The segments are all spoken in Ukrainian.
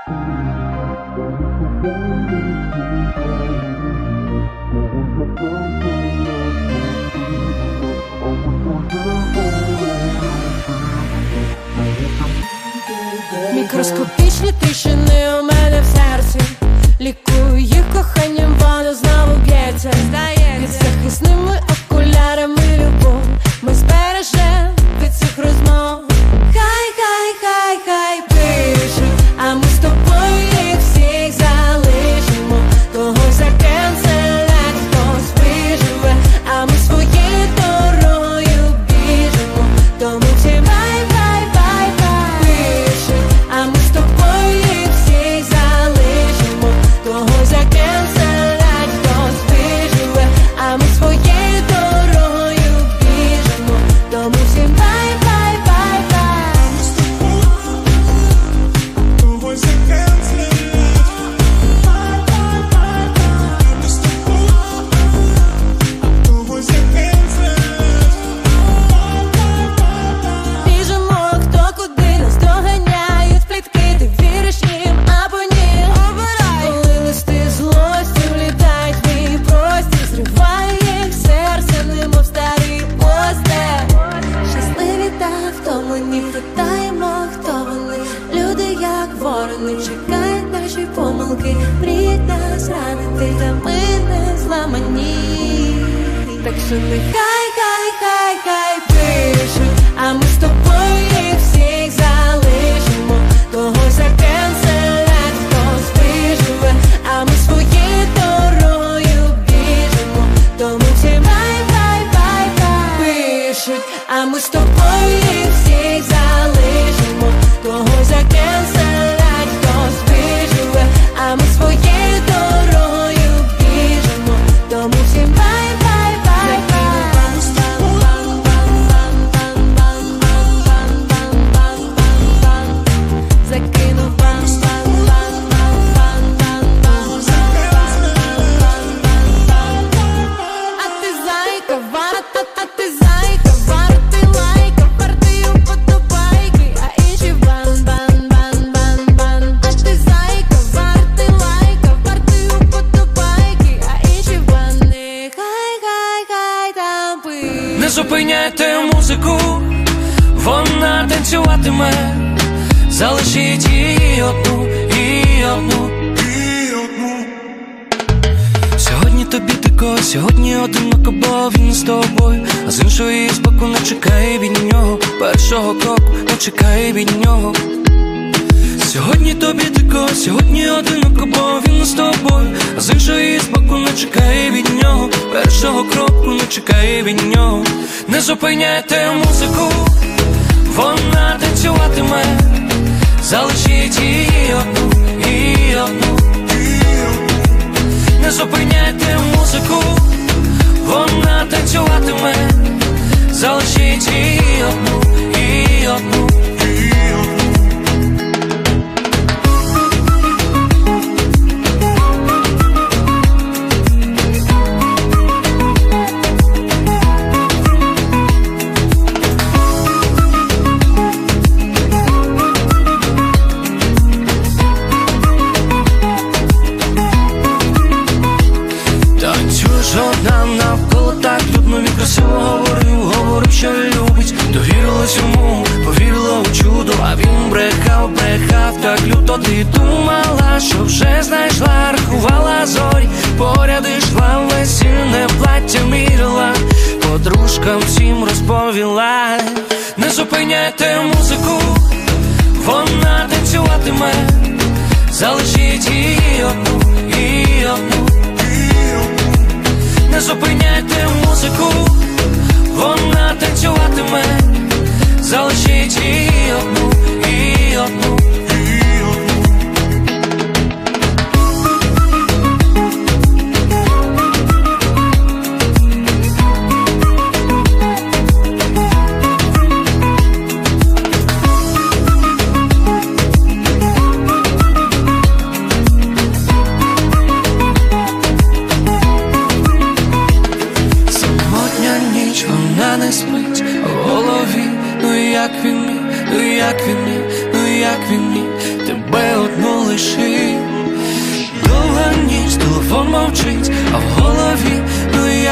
Мікроскопічні тріщини у мене в серці, лікую їх коханням, воно знову б'ється. Під захисними окулярами любов ми збережем від цих розмов. Хай, хай, хай, хай пишуть, а ми з тобою їх всіх залишимо. Когось закенселять, хтось виживе, а ми своєю дорогою біжимо. Тому всі бай-бай-бай-бай пишуть, а ми з тобою їх всіх залишимо. Когось закенселять, хтось виживе, а ми своєю дорогою біжимо. Тому всі бай-бай-бай-бай. Когось закенселять, когось закенселять. Біжимо, хто куди, нас доганяють плітки. Ти віриш їм або ні? Обирай. Коли листи злості влітають в мій простір, зриває їх серце, немов старий постер. Щасливі та втомлені, питаємо, хто вони. Люди, як ворони, чекають наші помилки. Мріють нас ранити, та ми не зламані. Так що нехай, хай, хай, хай пишуть, а ми з тобою їх всіх залишимо. Когось закенселять, хтось виживе, а ми своєю дорогою біжимо. Тому всі бай-бай-бай-бай пишуть, а ми з тобою їх всіх залишимо. Когось закенселять, хтось виживе, а ми своєю дорогою біжимо. Тому всі бай-бай-бай-бай. Закину а ти зайка, варта, а ти зайка, варти лайка, варти уподобайки, а інші бан-бан-бан-бан-бан. А ти зайка, варти лайка, варти уподобайки, а інші бани. Хай там пи. Не зупиняйте музику, вона танцюватиме. Залишіть її одну, і одну. Сьогодні тобі дико, сьогодні одиноко, бо він з тобою. А з іншої з боку не чекає від нього першого кроку, не чекає від нього. Сьогодні тобі дико, сьогодні одиноко, бо він з тобою. А з іншої з боку не чекає від нього першого кроку, не чекає від нього. Не зупиняйте музику, вона танцюватиме. Залишіть її одну, і одну. Не зупиняйте музику, вона танцюватиме. Залишіть її одну, і одну. Одна навколо так людно, він красиво говорив, що любить. Довірилась йому, повірила у чудо, а він брехав так люто. Ти думала, що вже знайшла, рахувала зорі, поряд ішла, весільне плаття міряла, подружкам всім розповіла. Не зупиняйте музику, вона танцюватиме. Залишіть її одну, і одну. Не зупиняйте музику, вона танцюватиме. Залишіть її одну, і одну.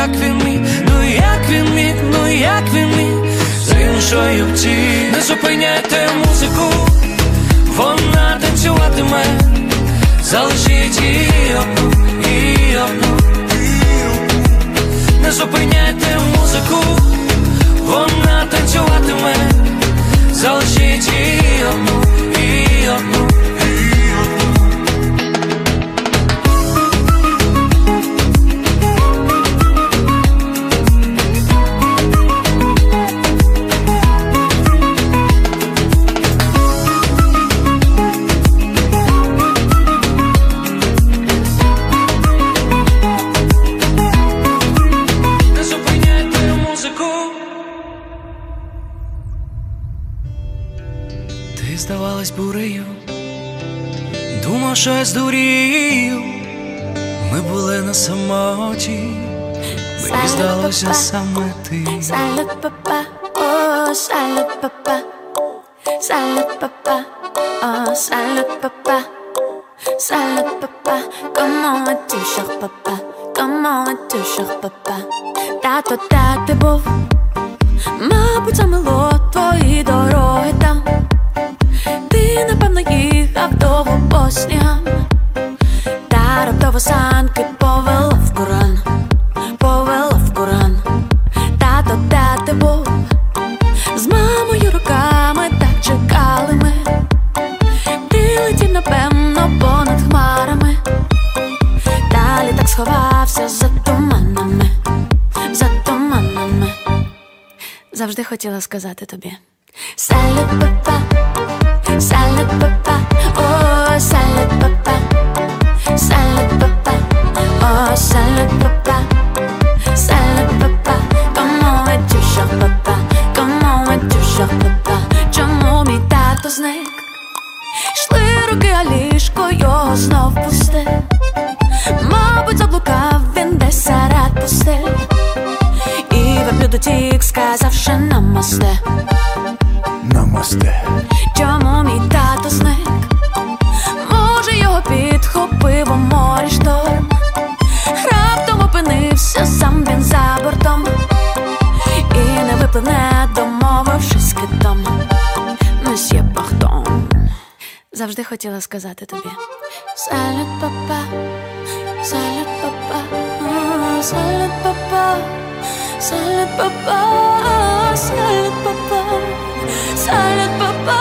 як він міг, ну як він міг, ну як він міг з іншою втік. Не зупиняйте музику, вона танцюватиме, залишіть її одну, її одну. Не зупиняйте музику, вона танцюватиме, залишіть її одну, її одну. Ти здавалась бурею, думав, що я здурію. Ми були на самоті, мені здалося саме ти. Salad papa, oh salad papa, salad papa, oh salad papa, salad papa. Comment vas-tu, cher papa? Comment vas-tu, cher papa? Тато, де ти був? Мабуть, замило твої дороги там. Ти, напевно, їхав довго по снігам, та раптово санки повело в Коран, повело в Коран. Тато, де ти був? З мамою руками так чекали ми. Ти летів, напевно, понад хмарами, далі так сховався за туманами, за туманами. Завжди хотіла сказати тобі Салют, папа, salad papa, oh salad papa, salad papa, oh salad papa, salad papa. Comment vas-tu, cher papa? Comment vas-tu, cher papa? Чому мій тато зник? Йшли руки, а ліжко його знов пусте. Мабуть, заблукав він десь серед пустель, і верблюд дотік, сказавши намасте. Намасте. Чому мій тато зник? Може, його підхопив у морі шторм, раптом опинився сам він за бортом, і не випливне, домовившись з китом. Месьє Пахтон. Завжди хотіла сказати тобі Салют, папа, салют, папа, салют, папа, салют, папа, салют, папа, салют, папа.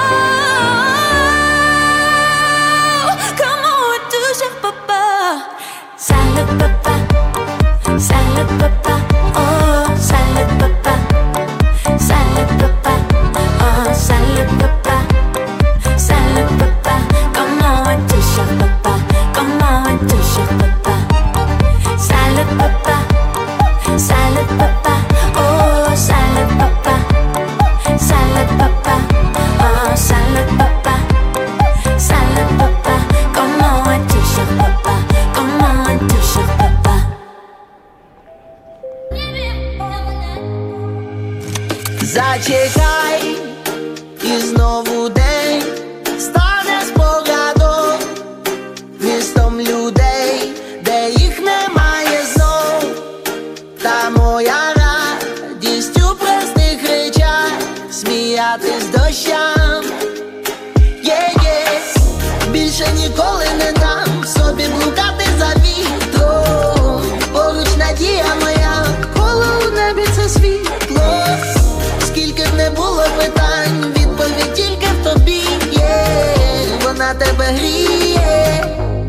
Comment vas-tu, cher papa? Salad papa, salad papa, oh salad papa, salad papa, oh salad papa, salad papa. Comment vas-tu, cher papa? Comment vas-tu, cher papa? Salad papa, salad papa, oh salad papa, salad papa, oh salad papa, salad papa. Comment vas-tu, cher papa? Comment vas-tu, cher papa? Зачекай, і знову день стане спогадом, містом людей, де їх немає знов. Та моя радість у простих речах, сміятись дощам. Більше ніколи не дам собі блукати за вітром. Поруч надія моя, коло у небі це світло. Скільки б не було питань, відповідь тільки в тобі є. Вона тебе гріє.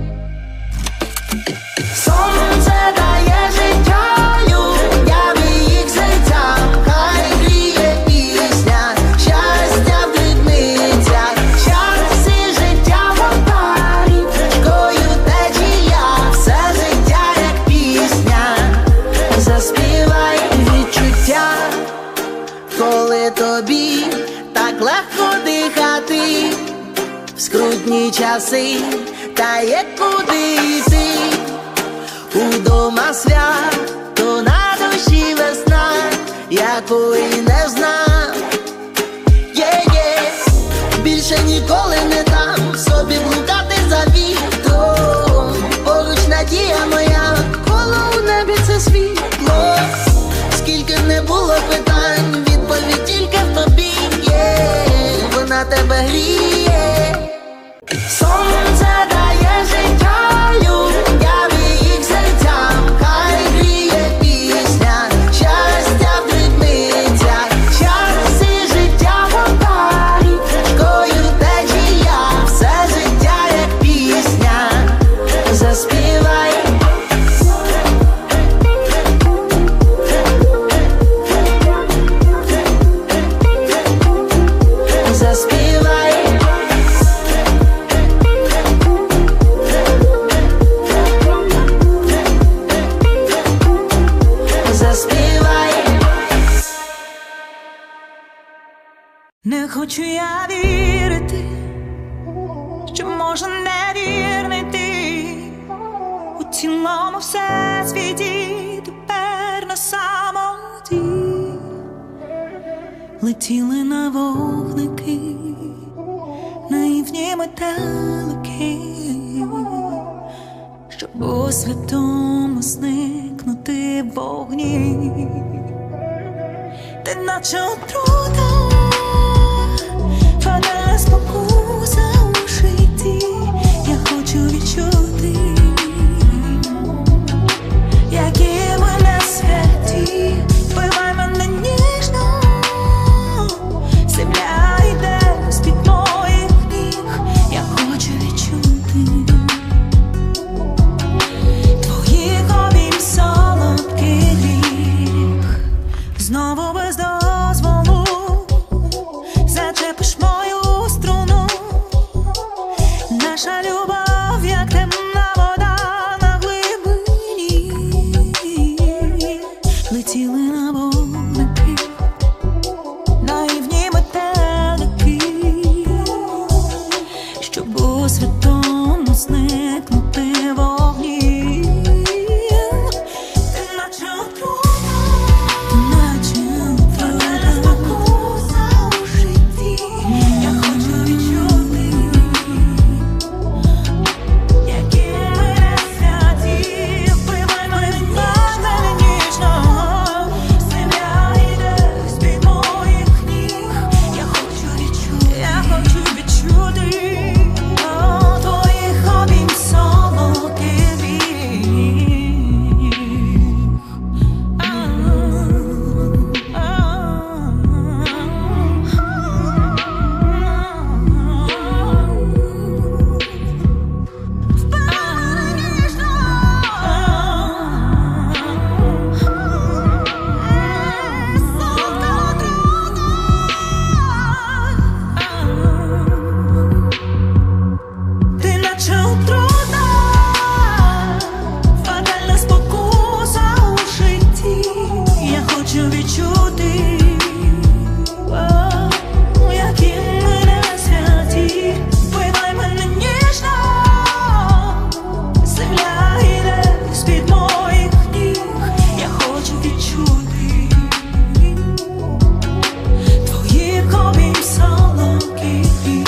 Сонце дає життя людям і їх серцям. Хай гріє пісня, щастя в дрібницях. Щастя і життя в парі, річкою течія. Все життя як пісня, заспівай відчуття. Коли тобі так легко дихати в скрутні часи, та є куди йти. Удома свято, на душі весна, якої не знав. Більше ніколи не дам собі блукати за вітром. Поруч надія моя, коло у небі це світло. хочу я вірити, що може невірний ти у цілому всесвіті тепер на самоті. Летіли на вогники наївні метелики, щоб у святому зникнути в вогні. Ти наче отрута, фатальна спокуса у житті. Я хочу відчути, які ми не святі. Вбивай мене ніжно, земля йде з-під моїх ніг. Я хочу відчути твоїх обійм солодкий гріх. Знову без дозволу зачепиш мою струну. Наша любов, як темна вода на глибині. Летіли на вогники наївні метелики, щоб у святому зникнути в вогні. Ти наче отрута, ти наче фатальна спокуса у житті. Я хочу відчути, які ми не святі. Вбивай мене ніжно, земля йде з-під моїх ніг. Я хочу відчути твоїх обійм солодкий гріх. Ти наче отрута, фатальна спокуса у житті. Я хочу відчути, які ми не святі. Вбивай мене ніжно, земля йде з-під моїх ніг. Я хочу відчути твоїх обійм солодкий гріх.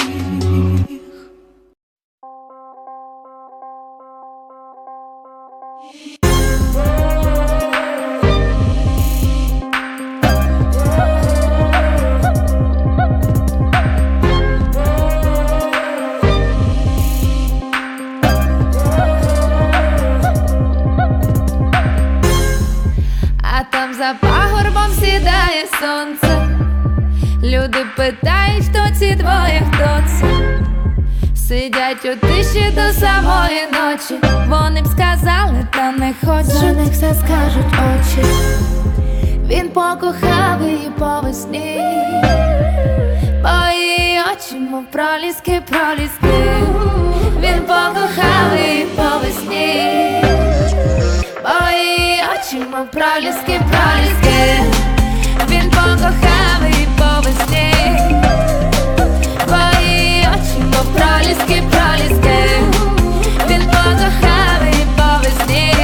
А там за пагорбом сідає сонце. Люди питають, хто ці двоє, хто це. Сидять у тиші до самої ночі. Вони б сказали, та не хочуть. За них все скажуть очі. Він покохав її по весні. Мої очі, мов проліски, проліски. Він покохав її по весні. Мої очі, мов проліски, проліски. Він покохав її по весні. Мої очі, мов проліски, проліски. Він покохав її по весні.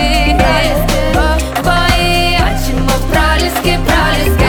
Мої очі, мов проліски, проліски.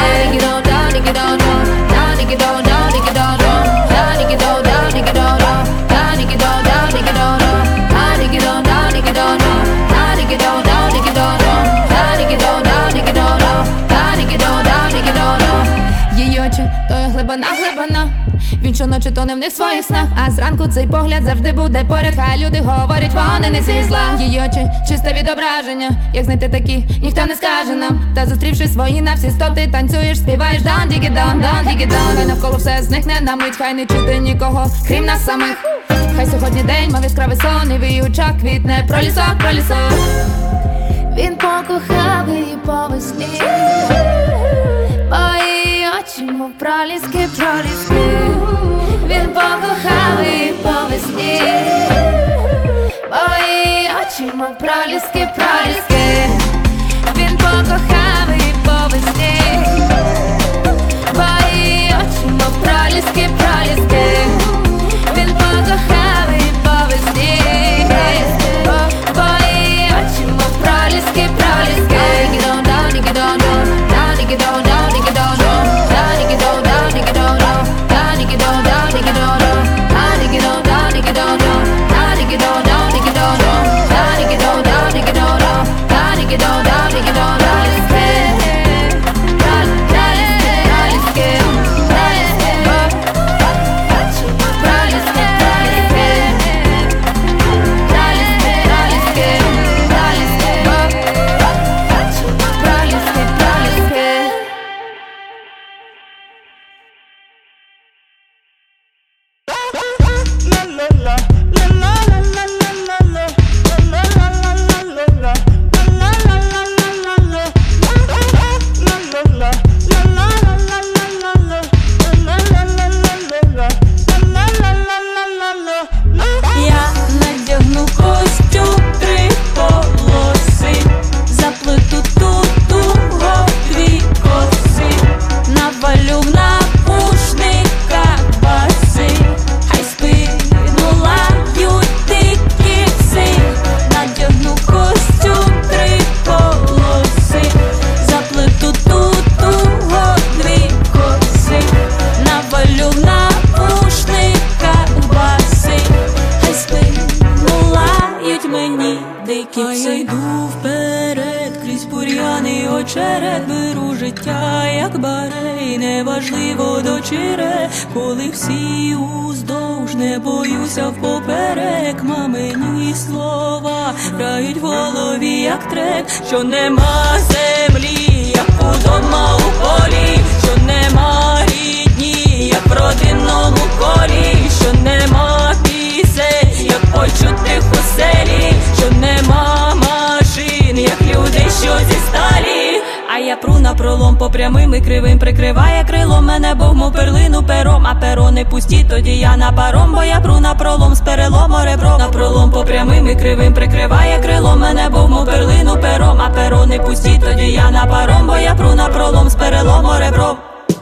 Її очі, то є глибина, глибина. Він щоночі тоне в них своїх снах. А зранку цей погляд завжди буде поряд. Хай люди говорять, вони не зі зла. Її очі, чисте відображення. Як знайти такі, ніхто не скаже нам. Та зустрівши свої на всі 100, ти танцюєш, співаєш дан дігі дан, дан дігі дан. Хай навколо все зникне на мить, хай не чути нікого, крім нас самих. Хай сьогодні день, мав яскравий сон, і в її очах квітне пролісок, пролісок. Він покохав її по весні. Мої очі, мов проліски, проліски. Він покохав її по весні. Мої очі, мов проліски, проліски. Він покохав її по весні. Мої очі, мов проліски, проліски. йду вперед, крізь бур'ян і очерет, беру життя, як барей, неважливо до чере, коли всі уздовж, не боюся впоперек. Мамині слова грають в голові, як трек, що нема землі, як удома у полі, що нема рідні, як в родинному колі, що нема пісень, як почутих у селі, що нема машин, як люди, що зі сталі. А я пру напролом по прямим і кривим, прикриває крилом мене Бог, мов перлину пером, а перо не пусті, тоді я на паром, бо я пру напролом з перелому ребром. Напролом по прямим і кривим, прикриває крилом мене Бог, мов перлину пером, а перо не пусті, тоді я на паром, бо я пру напролом з перелому ребром.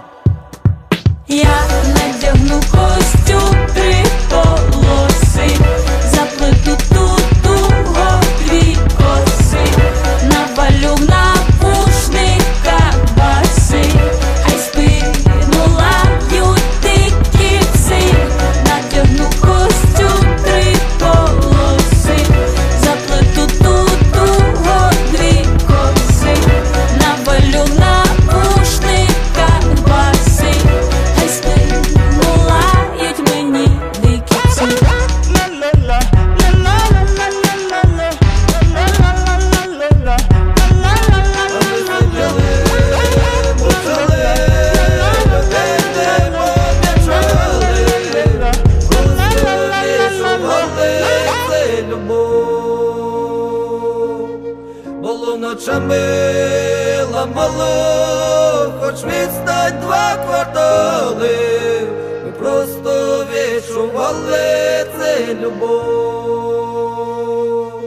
Я надягну костюм, 3 полоси, заплету туго 2 коси, навалю в навушника баси, хай спину лають дикі пси. Надягну костюм, 3 полоси, заплету туго 2 коси, навалю в навушника баси, хай спину лають мені дикі пси. Було ночами ламало, хоч відстань 2 квартали, ми просто відчували це любов.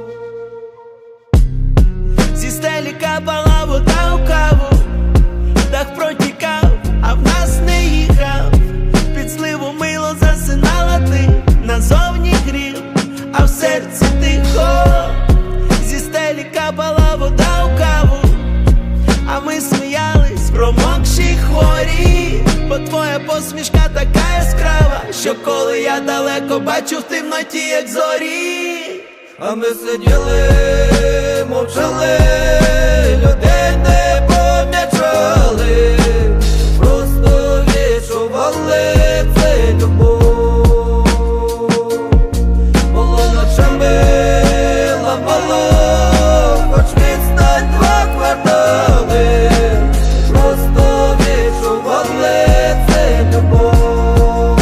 Зі стелі капала вода у каву, дах протікав, а в нас не їхав. Під сливу мило засинала ти, назовні грів, а в серці тихо. Зі стелі капала вода у каву, а ми сміялись, промокші хворі, бо твоя посмішка така яскрава, що коли я далеко бачу в темноті, як зорі. А ми сиділи, мовчали, людей не помічали, просто відчували це любов. Було ночами ламало, хоч відстань 2 квартали, просто відчували це любов.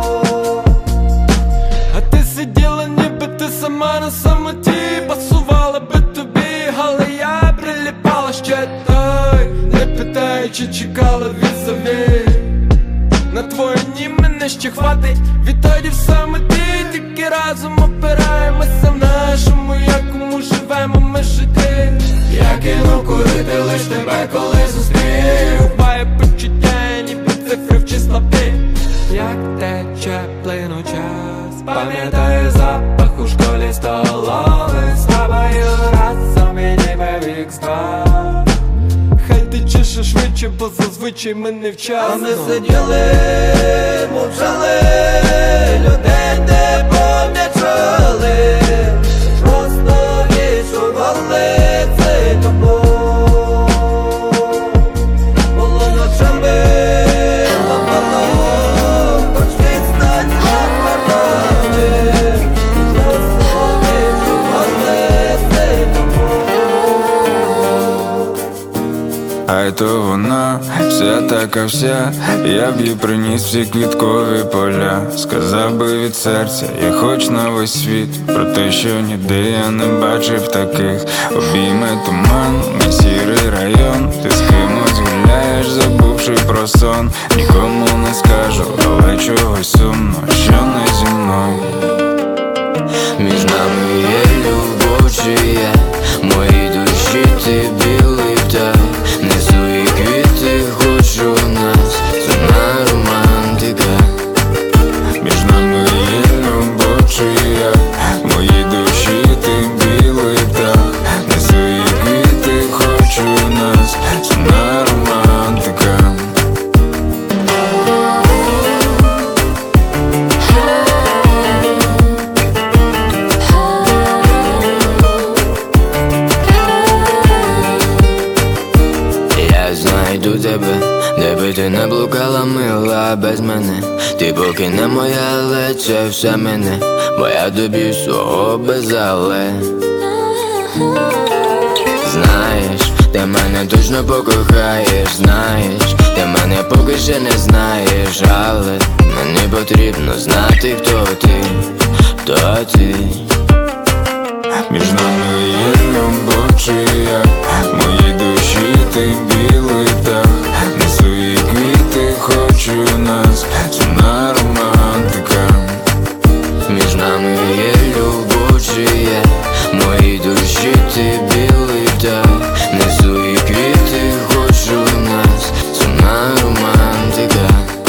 А ти сиділа, ніби ти сама на самоті, пасувала би тобі, але я приліпала ще той, не питаючи, чекала відзові. На твої ні мене ще хватить, відтоді в самоті, тільки разом опираємося в нашому, якому живемо ми жити. Я кинув курити лиш тебе, коли зустрів, буває почуття, ніби цифри в чистоті. Як тече плину час, пам'ятаю запах у школі столових, з тобою разом і ніби вік-2. Хай тече ще швидше, бо зазвичай ми не А вчасно. ми сиділи, мовчали, людей не помічали, просто відчували це любов. Було ночами ламало, хоч відстань 2 квартали, просто відчували це любов. А то вона, вся така вся, я б їй приніс всі квіткові поля. Сказав би від серця, я хоч на весь світ, про те, що ніде я не бачив таких. Обійме туман, мій сірий район, ти з кимось гуляєш, забувши про сон. Нікому не скажу, але чогось сумно, що не зі мною. Між нами є любов, чи є моїй душі ти білий птах. Несу і квіти, хочу нас, земна романтика. Між нами є любов, чи я в моїй душі ти білий птах. Несу і квіти, хочу нас, земна романтика. ти не блукала, мила, без мене. Ти поки не моя, але це все мене, бо я тобі всього без але. Знаєш, ти мене точно покохаєш, знаєш, ти мене поки ще не знаєш, але мені потрібно знати, хто ти, хто ти. Між нами є любов чи як, в моїй душі ти білий дах. Несу їй квіти, хочу нас, сумна романтика. Між нами є любов чи як, в моїй душі ти білий дах. Несу їй квіти, хочу нас, сумна романтика.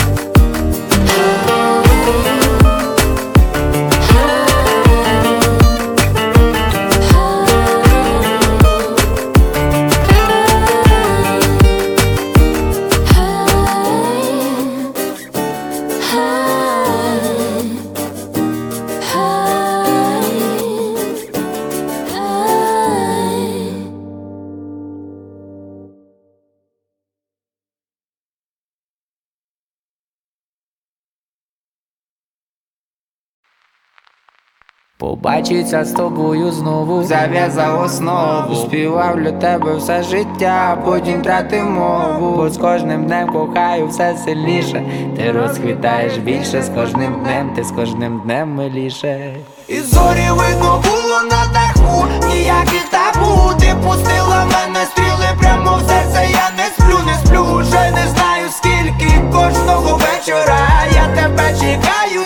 Побачиться з тобою знову, зав'язав основу. Співав для тебе все життя, потім втратив мову. Бо з кожним днем кохаю все сильніше. Ти розквітаєш більше, з кожним днем, ти з кожним днем миліше. І зорі видно було на даху, ніяких табу. Ти пустила мене стріли прямо в серце, я не сплю, вже не знаю скільки. Кожного вечора я тебе чекаю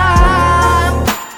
там.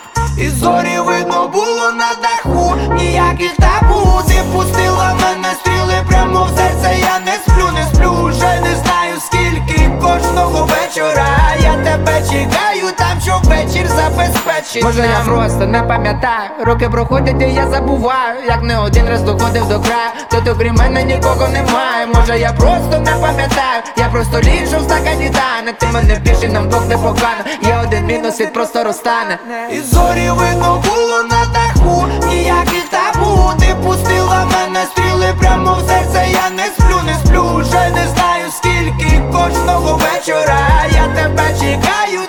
І зорі видно було на даху, ніяких табу. Ти пустила мене стріли прямо в серце, я не сплю, вже не знаю скільки. Кожного вечора я тебе чекаю там, щоб вечір забезпечить. Може я просто не пам'ятаю, роки проходять і я забуваю, як не один раз доходив до краю. Тут окрім мене нікого немає. Може я просто не пам'ятаю, я просто ліжу в стакані тане. Ти мене більше, нам двох не покано. Є один мінус, світ просто розтане. І зорі видно було на даху, ніяких табу. Ти пустила мене стріли прямо в серце, я не сплю, вже не знаю скільки. Кожного вечора я тебе чекаю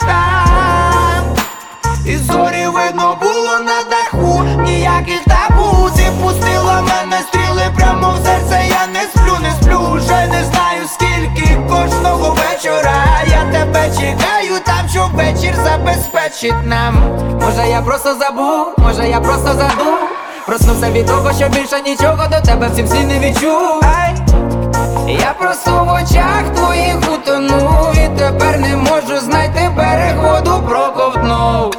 там. І зорі видно було на даху, ніяких табу. Ти пустила мене стріли прямо в серце, я не сплю, вже не знаю скільки. Кожного вечора я тебе чекаю там, щоб вечір забезпечить нам. Може я просто забув, може я просто забув. Проснувся від того, що більше нічого до тебе в цім світі не відчув. Я просто в очах твоїх утонув, і тепер не можу знайти берег, воду проковтнув.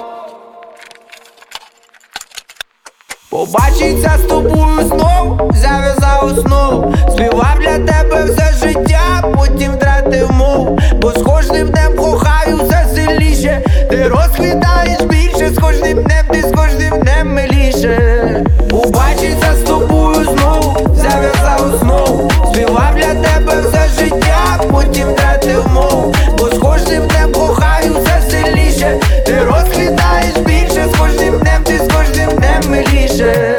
Побачиться з тобою знов, зав'язав основу. Співав для тебе все життя, потім втратив мову. Бо з кожним днем кохаю все сильніше. Ти розквітаєш більше, з кожним днем, ти з кожним днем миліше. Побачиться з тобою знову, зав'язав основу. Співав для тебе все життя, потім втратив мову. Бо з кожним днем кохаю все сильніше. Ти розквітаєш більше, з кожним днем, ти з кожним днем миліше.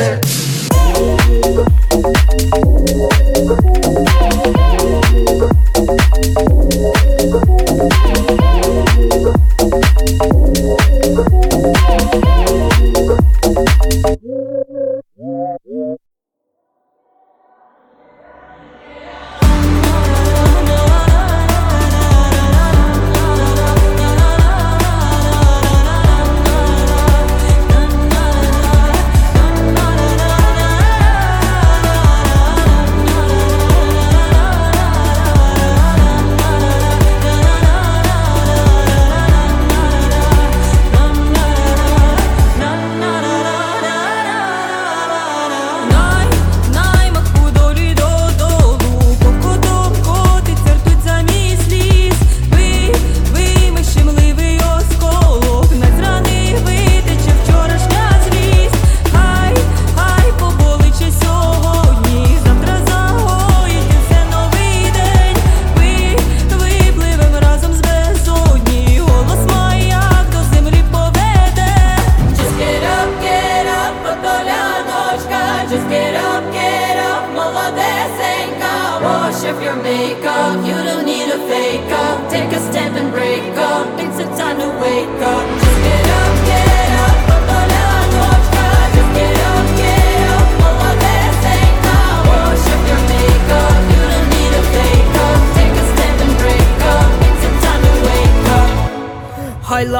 Wash off your makeup, you don't need a fake up.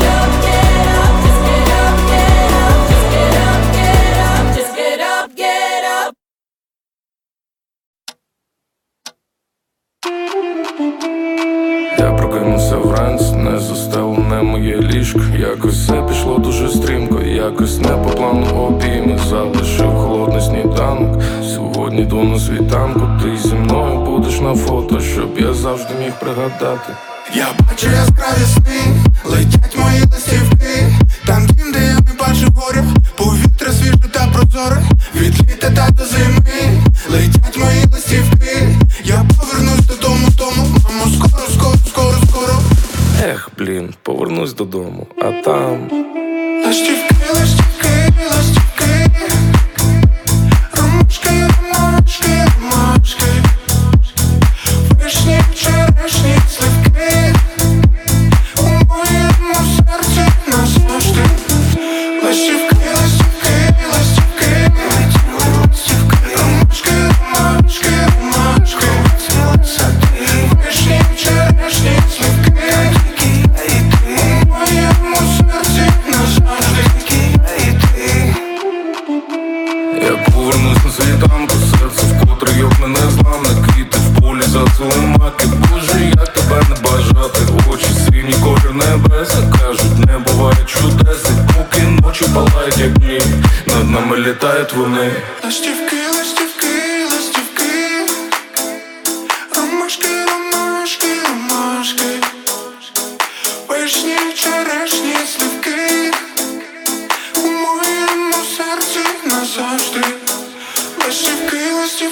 Я прокинувся вранці, не застелене моє ліжко. Якось все пішло дуже стрімко, якось не по плану обійми. Залишив холодний сніданок. Сьогодні йду на світанку. Ти зі мною будеш на фото, щоб я завжди міг пригадати. Я бачу яскраві сни, летять мої листівки. Там дім, де я не бачу горя, повітря свіже та прозоре. Від літа та до зими летять мої листівки. Я повернусь додому, мамо, скоро. Ех, блін, повернусь додому, а там Ластівки, ромашки, вишні, черешні, сливки. У моєму серці назавжди. Ластівки, ромашки, вишні, черешні, сливки. У моєму серці назавжди. я повернусь на світанку, серце вкотре йопне незламне. Квіти в полі зацілумаки. Боже, як тебе не бажати. Очі сині, колір небеса. Кажуть, не буває чудес. І поки ночі палають, як дні, над нами літають вони. Ластівки, ромашки, вишні, черешні, сливки. У моєму серці назавжди. Ластівки,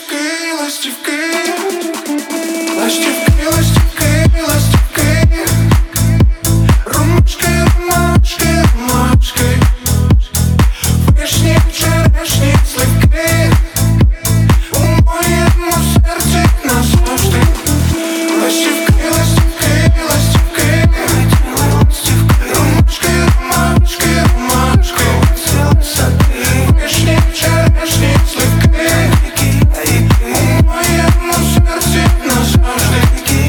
ромашки, вишні, черешні, сливки. У моєму серці назавжди. Ластівки, ромашки, вишні, черешні, сливки. У моєму серці назавжди.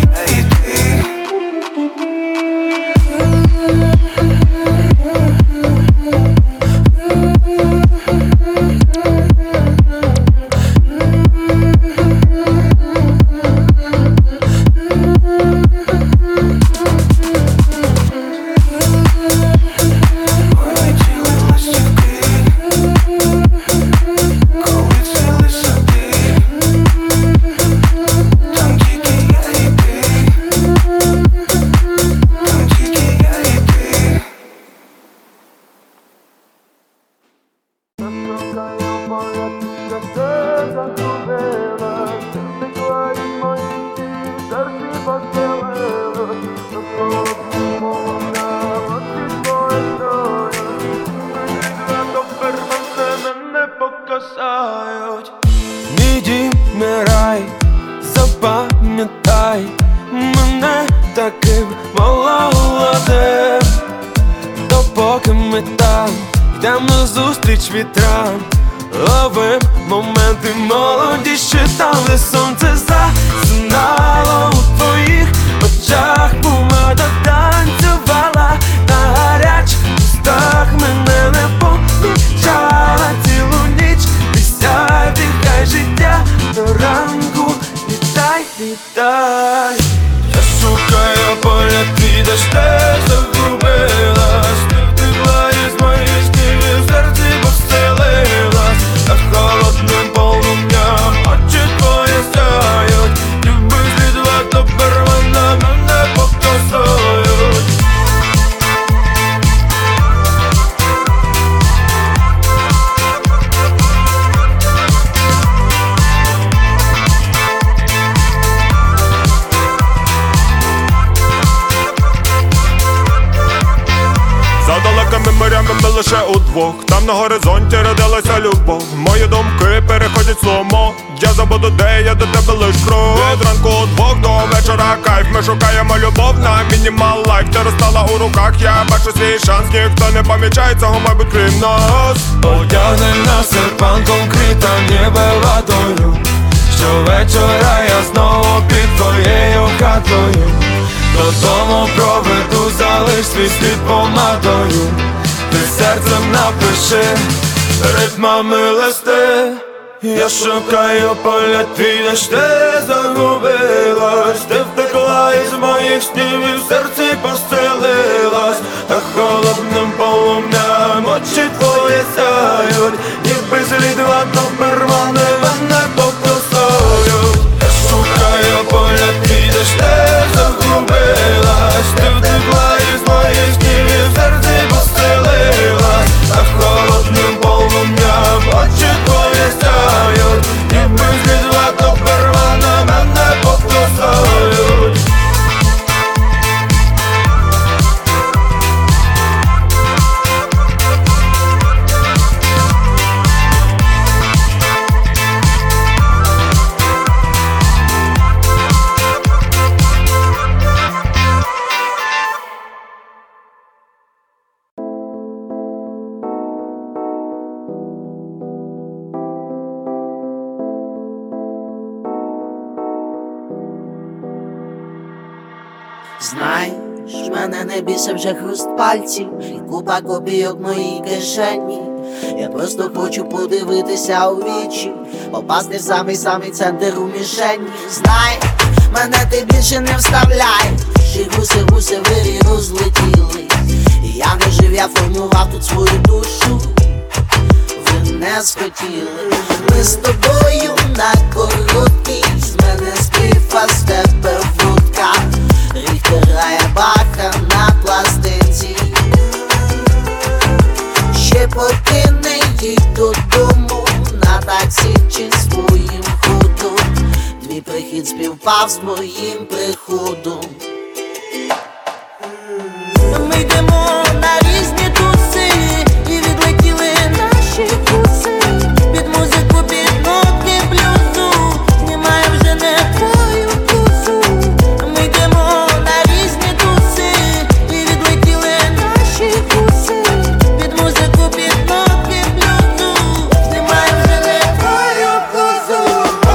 Мій дім, мій рай, запам'ятай мене таким молодим. Допоки ми там йдем назустріч вітрам, ловим моменти молоді, ще там, де сонце засинало. У твоїх очах помада танцювала, на гарячих устах мене не помічала. Цілу ніч висяй, дихай життя до ранку. Вітай, вітай. Я шукаю поля, ти де ж те загубилась. Ти втекла із моїх снів і в серці поселилась. А холодним полум'ям очі твої сяють. Люби слідва, то первинна мене покосують. За далекими морями ми лише удвох, там на горизонті родилася любов. Мої думки переходять сломо, я забуду, де я до тебе лиш крок. Від ранку удвох до вечора кайф, ми шукаємо любов на мінімал лайф. Ти розстала у руках, я бачу свій шанс, ніхто не помічає цього, мабуть, крім нас. Одягни на серпан конкрета, ніби водою. Щовечора я знову під твоєю хатою. Додому проведу, залиш свій слід помадою. Ти серцем напиши ритмами листи. Я шукаю поля, ти де ж ти загубилась. Ти втекла із моїх снів і в серці поселилась. А холодним полум'ям очі твої сяють. Ніби слідва, то первани мене покосують. Я шукаю поля, ти де ж ти загубилась. Ти втекла із моїх снів і в серці поселилась. А холодним полум'ям очі твої сяють. Ніби слідва, то первани мене покосують. Знаєш, мене не бісить вже хруст пальців і купа копійок в моїй кишені. Я просто хочу подивитися у вічі, попасти в самий центр у мішені. Знаєш, мене ти більше не вставляєш, і гуси вирі розлетіли. І я не жив, я формував тут свою душу. Ви не схотіли. Ми з тобою на короткій, з мене спів, а з тебе вудка. Ріхтер грає Баха на пластинці. Ще поки не їдь додому, на таксі чи своїм ходом. Твій прихід співпав з моїм приходом. Ми йдемо на різні туси, і відлетіли наші вуси. Під музику, під ноти блюзу, знімає вже не твою вкусу. Ми йдемо на різні туси, і відлетіли наші вуси. Під музику, під ноти блюзу, знімає вже не твою вкусу.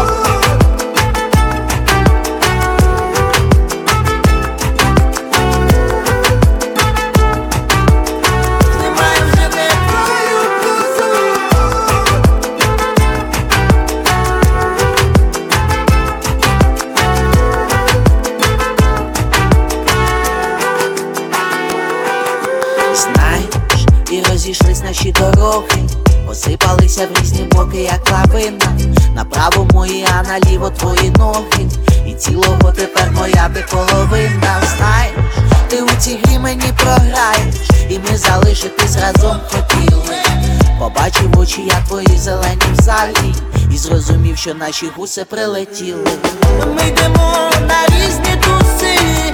Знаєш, і розійшлись наші дороги, посипалися в різні боки, як лавина. Направо мої, а наліво твої ноги. І цілого тепер моя ти половина. Знаєш, ти у цій грі мені програєш, і ми залишитись разом хотіли. Побачив очі, я твої зелені в залі, і зрозумів, що наші гуси прилетіли. Ми йдемо на різні туси,